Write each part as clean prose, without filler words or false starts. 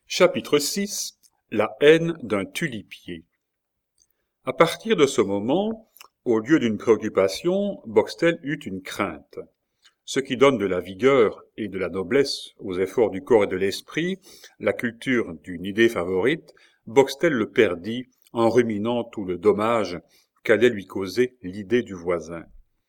Chapitre 6. La haine d'un tulipier. À partir de ce moment, au lieu d'une préoccupation, Boxtel eut une crainte. Ce qui donne de la vigueur et de la noblesse aux efforts du corps et de l'esprit, la culture d'une idée favorite, Boxtel le perdit en ruminant tout le dommage qu'allait lui causer l'idée du voisin.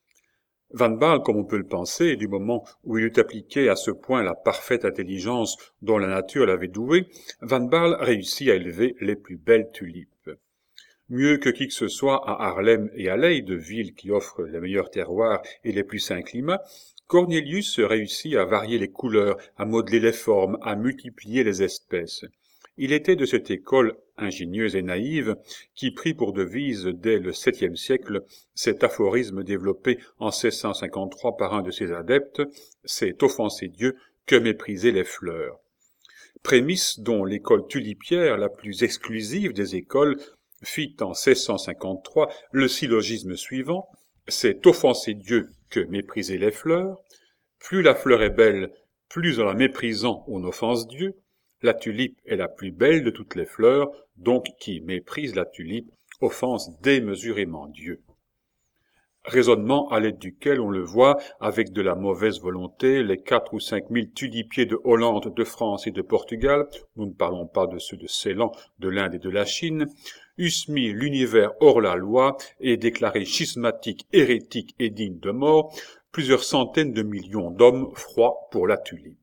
Van Baerle, comme on peut le penser, du moment où il eut appliqué à ce point la parfaite intelligence dont la nature l'avait doué, Van Baerle réussit à élever les plus belles tulipes. Mieux que qui que ce soit à Haarlem et à Leyde, villes qui offrent les meilleurs terroirs et les plus sains climats, Cornelius réussit à varier les couleurs, à modeler les formes, à multiplier les espèces. Il était de cette école ingénieuse et naïve qui prit pour devise dès le VIIe siècle cet aphorisme développé en 1653 par un de ses adeptes, c'est offenser Dieu que mépriser les fleurs. Prémisse dont l'école tulipière, la plus exclusive des écoles, fit en 1653 le syllogisme suivant, c'est offenser Dieu que mépriser les fleurs. Plus la fleur est belle, plus en la méprisant on offense Dieu. La tulipe est la plus belle de toutes les fleurs, donc qui méprise la tulipe offense démesurément Dieu. Raisonnement à l'aide duquel on le voit, avec de la mauvaise volonté, les 4 ou 5 000 tulipiers de Hollande, de France et de Portugal, nous ne parlons pas de ceux de Ceylan, de l'Inde et de la Chine, eussent mis l'univers hors la loi et déclaré schismatique, hérétique et digne de mort plusieurs centaines de millions d'hommes froids pour la tulipe.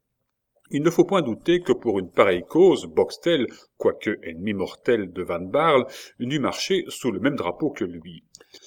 Il ne faut point douter que pour une pareille cause, Boxtel, quoique ennemi mortel de Van Baerle, n'eût marché sous le même drapeau que lui.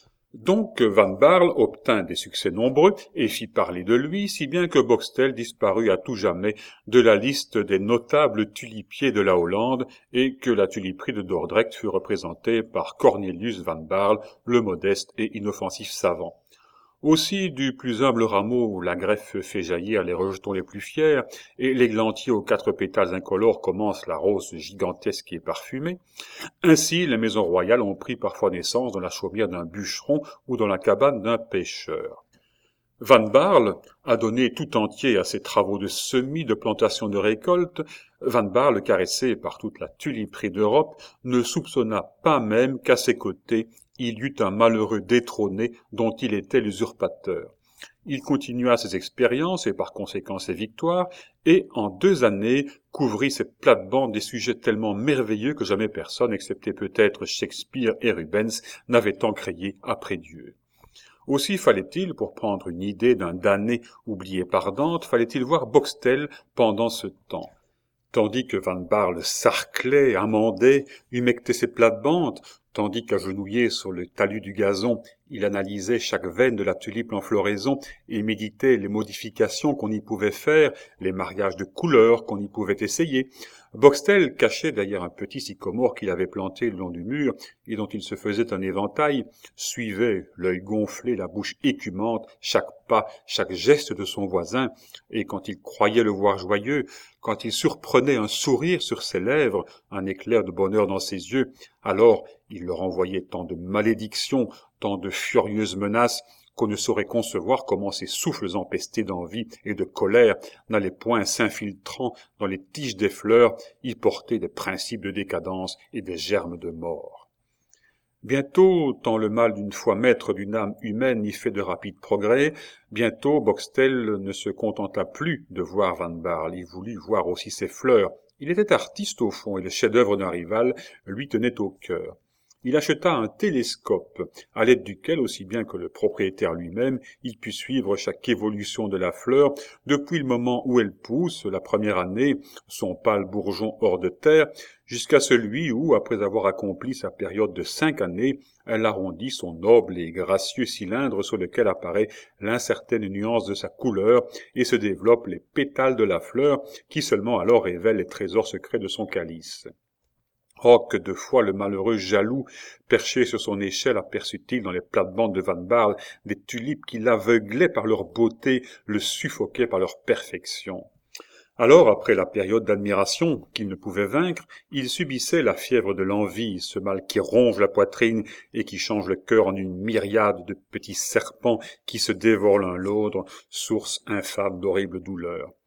Donc Van Baerle obtint des succès nombreux et fit parler de lui, si bien que Boxtel disparut à tout jamais de la liste des notables tulipiers de la Hollande et que la tuliperie de Dordrecht fut représentée par Cornelius Van Baerle, le modeste et inoffensif savant. Aussi, du plus humble rameau où la greffe fait jaillir les rejetons les plus fiers, et l'églantier aux 4 pétales incolores commence la rose gigantesque et parfumée, ainsi les maisons royales ont pris parfois naissance dans la chaumière d'un bûcheron ou dans la cabane d'un pêcheur. Van Baerle a donné tout entier à ses travaux de semis, de plantation, de récolte. Van Baerle, caressé par toute la tuliperie d'Europe, ne soupçonna pas même qu'à ses côtés il y eut un malheureux détrôné dont il était l'usurpateur. Il continua ses expériences et par conséquent ses victoires, et en 2 années couvrit ses plates-bandes des sujets tellement merveilleux que jamais personne, excepté peut-être Shakespeare et Rubens, n'avait encréé après Dieu. Aussi fallait-il, pour prendre une idée d'un damné oublié par Dante, fallait-il voir Boxtel pendant ce temps. Tandis que Van Baerle sarclait, amendait, humectait ses plates-bandes, tandis qu'agenouillé sur le talus du gazon, il analysait chaque veine de la tulipe en floraison et méditait les modifications qu'on y pouvait faire, les mariages de couleurs qu'on y pouvait essayer. Boxtel, caché derrière un petit sycomore qu'il avait planté le long du mur et dont il se faisait un éventail, suivait, l'œil gonflé, la bouche écumante, chaque pas, chaque geste de son voisin, et quand il croyait le voir joyeux, quand il surprenait un sourire sur ses lèvres, un éclair de bonheur dans ses yeux, alors il leur envoyait tant de malédictions, tant de furieuses menaces, qu'on ne saurait concevoir comment ces souffles empestés d'envie et de colère n'allaient point s'infiltrant dans les tiges des fleurs y porter des principes de décadence et des germes de mort. Bientôt, tant le mal d'une foi maître d'une âme humaine y fait de rapides progrès, bientôt Boxtel ne se contenta plus de voir Van Baerle, il voulut voir aussi ses fleurs. Il était artiste au fond, et le chef-d'œuvre d'un rival lui tenait au cœur. Il acheta un télescope, à l'aide duquel, aussi bien que le propriétaire lui-même, il put suivre chaque évolution de la fleur, depuis le moment où elle pousse, la première année, son pâle bourgeon hors de terre, jusqu'à celui où, après avoir accompli sa période de 5 années, elle arrondit son noble et gracieux cylindre sur lequel apparaît l'incertaine nuance de sa couleur et se développent les pétales de la fleur, qui seulement alors révèlent les trésors secrets de son calice. Oh, que de fois le malheureux jaloux, perché sur son échelle, aperçut-il dans les plates-bandes de Van Baerle des tulipes qui l'aveuglaient par leur beauté, le suffoquaient par leur perfection. Alors, après la période d'admiration qu'il ne pouvait vaincre, il subissait la fièvre de l'envie, ce mal qui ronge la poitrine et qui change le cœur en une myriade de petits serpents qui se dévorent l'un l'autre, source infâme d'horribles douleurs.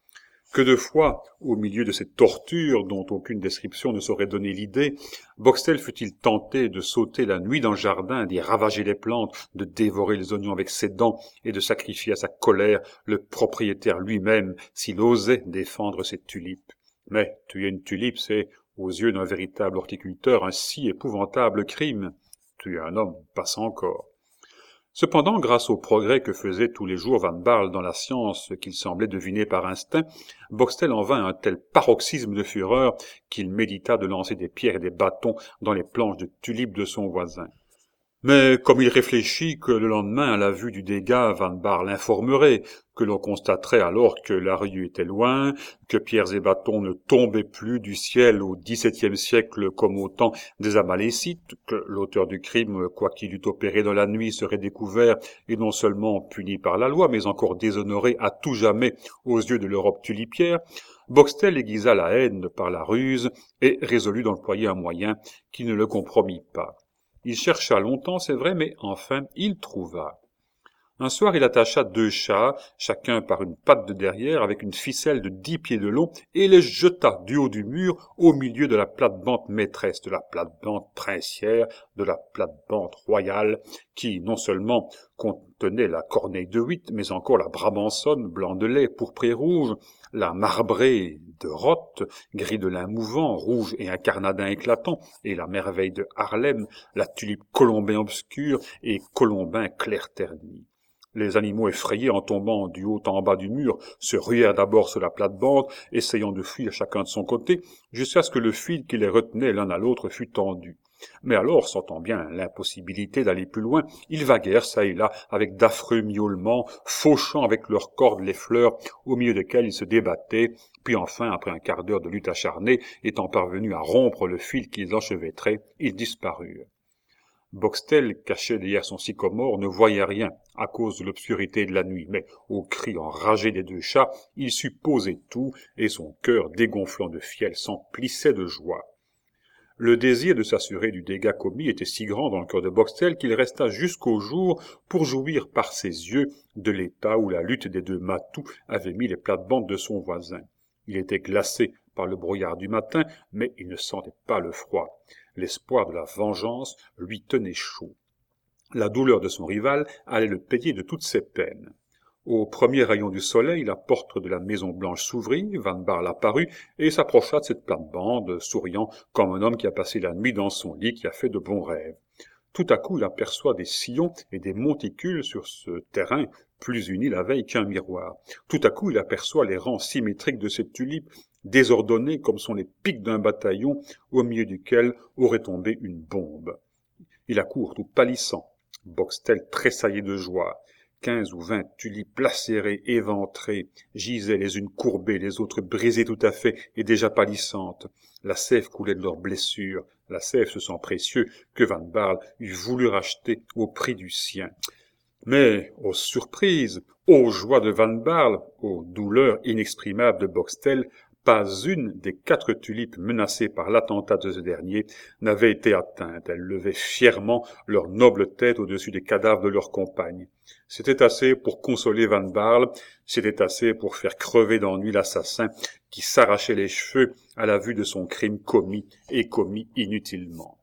Que de fois, au milieu de ces tortures dont aucune description ne saurait donner l'idée, Boxtel fut-il tenté de sauter la nuit dans le jardin, d'y ravager les plantes, de dévorer les oignons avec ses dents et de sacrifier à sa colère le propriétaire lui-même s'il osait défendre ses tulipes. Mais tuer une tulipe, c'est, aux yeux d'un véritable horticulteur, un si épouvantable crime. Tuer un homme passe encore. Cependant, grâce au progrès que faisait tous les jours Van Baerle dans la science qu'il semblait deviner par instinct, Boxtel en vint à un tel paroxysme de fureur qu'il médita de lancer des pierres et des bâtons dans les planches de tulipes de son voisin. Mais comme il réfléchit que le lendemain, à la vue du dégât, Van Baerle l'informerait, que l'on constaterait alors que la rue était loin, que pierres et bâtons ne tombaient plus du ciel au XVIIe siècle comme au temps des Amalécites, que l'auteur du crime, quoi qu'il eût opéré dans la nuit, serait découvert et non seulement puni par la loi, mais encore déshonoré à tout jamais aux yeux de l'Europe tulipière, Boxtel aiguisa la haine par la ruse et résolut d'employer un moyen qui ne le compromit pas. Il chercha longtemps, c'est vrai, mais enfin il trouva. Un soir, il attacha 2 chats, chacun par une patte de derrière, avec une ficelle de 10 pieds de long, et les jeta du haut du mur au milieu de la plate-bande maîtresse, de la plate-bande princière, de la plate-bande royale, qui non seulement contenait la corneille de Witt, mais encore la brabançonne, blanc de lait, pourpre et rouge, la marbrée de Roth, gris de lin mouvant, rouge et un carnadin éclatant, et la merveille de Harlem, la tulipe colombin obscur et colombin clair terni. Les animaux effrayés en tombant du haut en bas du mur se ruèrent d'abord sur la plate-bande, essayant de fuir chacun de son côté, jusqu'à ce que le fil qui les retenait l'un à l'autre fût tendu. Mais alors, sentant bien l'impossibilité d'aller plus loin, ils vaguèrent çà et là avec d'affreux miaulements, fauchant avec leurs cordes les fleurs au milieu desquelles ils se débattaient, puis enfin, après un quart d'heure de lutte acharnée, étant parvenus à rompre le fil qui les enchevêtrait, ils disparurent. Boxtel, caché derrière son sycomore, ne voyait rien à cause de l'obscurité de la nuit, mais au cri enragé des 2 chats, il supposait tout, et son cœur, dégonflant de fiel, s'emplissait de joie. Le désir de s'assurer du dégât commis était si grand dans le cœur de Boxtel qu'il resta jusqu'au jour pour jouir par ses yeux de l'état où la lutte des 2 matous avait mis les plates-bandes de son voisin. Il était glacé par le brouillard du matin, mais il ne sentait pas le froid. L'espoir de la vengeance lui tenait chaud. La douleur de son rival allait le payer de toutes ses peines. Au premier rayon du soleil, la porte de la Maison Blanche s'ouvrit, Van Baerle apparut et s'approcha de cette plate-bande, souriant comme un homme qui a passé la nuit dans son lit, qui a fait de bons rêves. Tout à coup, il aperçoit des sillons et des monticules sur ce terrain, plus uni la veille qu'un miroir. Tout à coup, il aperçoit les rangs symétriques de ces tulipes, désordonnés comme sont les pics d'un bataillon, au milieu duquel aurait tombé une bombe. Il accourt tout pâlissant. Boxtel tressaillait de joie. 15 ou 20 tulipes lacérées, éventrées, gisaient les unes courbées, les autres brisées tout à fait et déjà pâlissantes. La sève coulait de leurs blessures, la sève ce sang précieux que Van Baerle eût voulu racheter au prix du sien. Mais, aux surprises, aux joies de Van Baerle, aux douleurs inexprimables de Boxtel, pas une des 4 tulipes menacées par l'attentat de ce dernier n'avait été atteinte. Elles levaient fièrement leur noble tête au-dessus des cadavres de leurs compagnes. C'était assez pour consoler Van Baerle, c'était assez pour faire crever d'ennui l'assassin qui s'arrachait les cheveux à la vue de son crime commis et commis inutilement.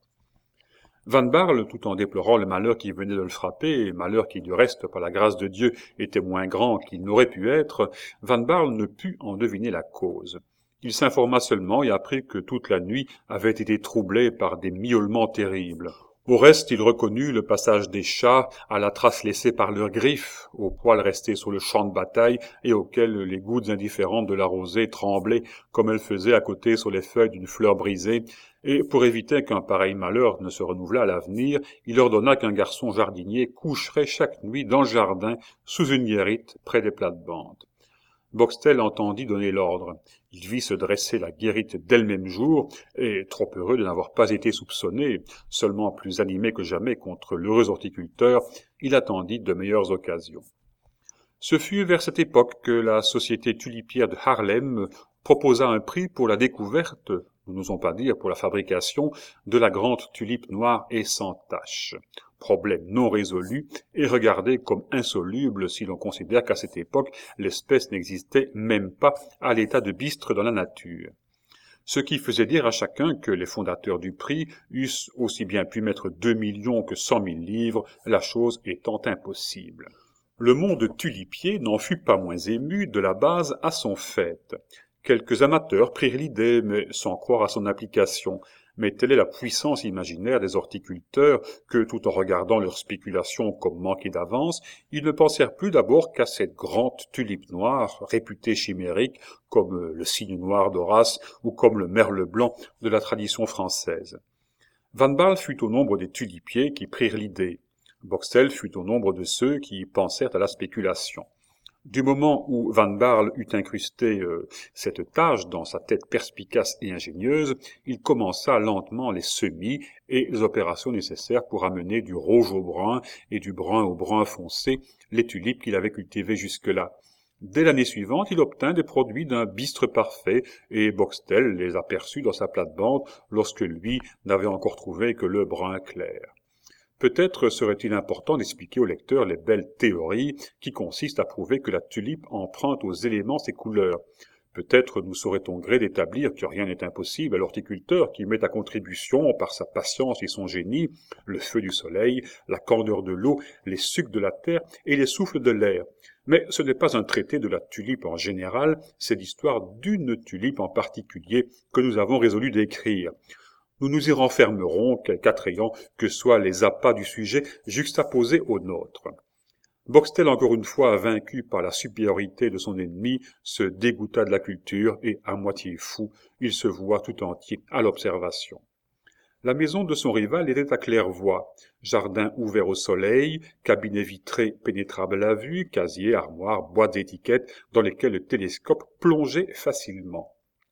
Van Baerle, tout en déplorant le malheur qui venait de le frapper, malheur qui, du reste, par la grâce de Dieu, était moins grand qu'il n'aurait pu être, Van Baerle ne put en deviner la cause. Il s'informa seulement et apprit que toute la nuit avait été troublée par des miaulements terribles. Au reste, il reconnut le passage des chats à la trace laissée par leurs griffes, aux poils restés sur le champ de bataille et auxquels les gouttes indifférentes de la rosée tremblaient comme elles faisaient à côté sur les feuilles d'une fleur brisée, et pour éviter qu'un pareil malheur ne se renouvelât à l'avenir, il ordonna qu'un garçon jardinier coucherait chaque nuit dans le jardin sous une guérite près des plates-bandes. Boxtel entendit donner l'ordre. Il vit se dresser la guérite dès le même jour, et, trop heureux de n'avoir pas été soupçonné, seulement plus animé que jamais contre l'heureux horticulteur, il attendit de meilleures occasions. Ce fut vers cette époque que la société tulipière de Harlem proposa un prix pour la découverte, nous n'osons pas dire pour la fabrication, de la grande tulipe noire et sans tache. problème non résolu et regardé comme insoluble si l'on considère qu'à cette époque, l'espèce n'existait même pas à l'état de bistre dans la nature. Ce qui faisait dire à chacun que les fondateurs du prix eussent aussi bien pu mettre 2 millions que 100 000 livres, la chose étant impossible. Le monde tulipier n'en fut pas moins ému de la base à son fait. Quelques amateurs prirent l'idée, mais sans croire à son application. Mais telle est la puissance imaginaire des horticulteurs que, tout en regardant leurs spéculations comme manquées d'avance, ils ne pensèrent plus d'abord qu'à cette grande tulipe noire, réputée chimérique, comme le cygne noir d'Horace ou comme le merle blanc de la tradition française. Van Baerle fut au nombre des tulipiers qui prirent l'idée. Boxtel fut au nombre de ceux qui pensèrent à la spéculation. Du moment où Van Baerle eut incrusté cette tâche dans sa tête perspicace et ingénieuse, il commença lentement les semis et les opérations nécessaires pour amener du rouge au brun et du brun au brun foncé les tulipes qu'il avait cultivées jusque-là. Dès l'année suivante, il obtint des produits d'un bistre parfait et Boxtel les aperçut dans sa plate-bande lorsque lui n'avait encore trouvé que le brun clair. Peut-être serait-il important d'expliquer au lecteur les belles théories qui consistent à prouver que la tulipe emprunte aux éléments ses couleurs. Peut-être nous saurait-on gré d'établir que rien n'est impossible à l'horticulteur qui met à contribution, par sa patience et son génie, le feu du soleil, la candeur de l'eau, les sucs de la terre et les souffles de l'air. Mais ce n'est pas un traité de la tulipe en général, c'est l'histoire d'une tulipe en particulier que nous avons résolu d'écrire. Nous nous y renfermerons, quelque attrayants que soient les appâts du sujet juxtaposés aux nôtres. Boxtel, encore une fois vaincu par la supériorité de son ennemi, se dégoûta de la culture et, à moitié fou, il se voua tout entier à l'observation. La maison de son rival était à claire-voie, jardin ouvert au soleil, cabinet vitré pénétrable à vue, casier, armoire, boîtes d'étiquettes dans lesquelles le télescope plongeait facilement.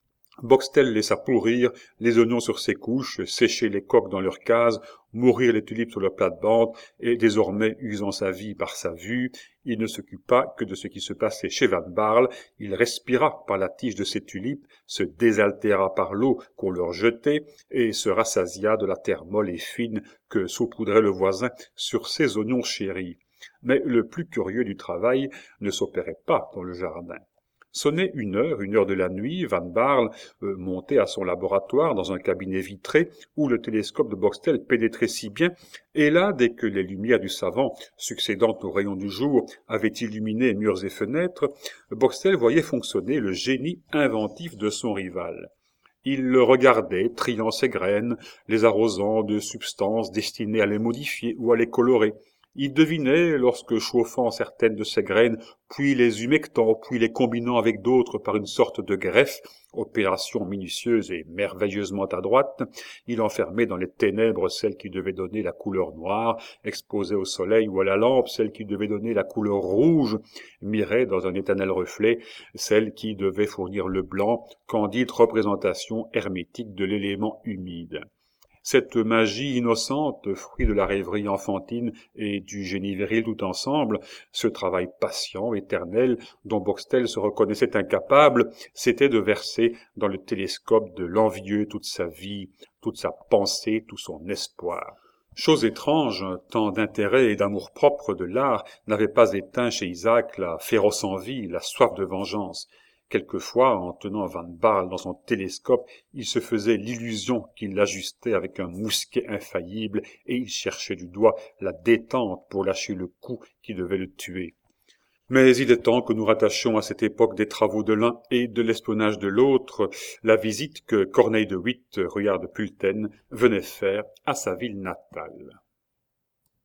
Boxtel laissa pourrir les oignons sur ses couches, sécher les coques dans leurs cases, mourir les tulipes sur leur plate-bande, et désormais, usant sa vie par sa vue, il ne s'occupa que de ce qui se passait chez Van Baerle, il respira par la tige de ses tulipes, se désaltéra par l'eau qu'on leur jetait, et se rassasia de la terre molle et fine que saupoudrait le voisin sur ses oignons chéris. Mais le plus curieux du travail ne s'opérait pas dans le jardin. Sonnait 1 heure de la nuit, Van Baerle montait à son laboratoire dans un cabinet vitré où le télescope de Boxtel pénétrait si bien, et là, dès que les lumières du savant, succédant aux rayons du jour, avaient illuminé murs et fenêtres, Boxtel voyait fonctionner le génie inventif de son rival. Il le regardait, triant ses graines, les arrosant de substances destinées à les modifier ou à les colorer. Il devinait, lorsque chauffant certaines de ses graines, puis les humectant, puis les combinant avec d'autres par une sorte de greffe, opération minutieuse et merveilleusement adroite, il enfermait dans les ténèbres celle qui devait donner la couleur noire, exposait au soleil ou à la lampe celle qui devait donner la couleur rouge, mirait dans un éternel reflet celle qui devait fournir le blanc, candide représentation hermétique de l'élément humide. Cette magie innocente, fruit de la rêverie enfantine et du génie viril tout ensemble, ce travail patient, éternel, dont Boxtel se reconnaissait incapable, c'était de verser dans le télescope de l'envieux toute sa vie, toute sa pensée, tout son espoir. Chose étrange, tant d'intérêt et d'amour-propre de l'art n'avaient pas éteint chez Isaac la féroce envie, la soif de vengeance. Quelquefois, en tenant Van Baerle dans son télescope, il se faisait l'illusion qu'il l'ajustait avec un mousquet infaillible et il cherchait du doigt la détente pour lâcher le coup qui devait le tuer. Mais il est temps que nous rattachions à cette époque des travaux de l'un et de l'espionnage de l'autre la visite que Corneille de Witt, ruyard de Pulten, venait faire à sa ville natale.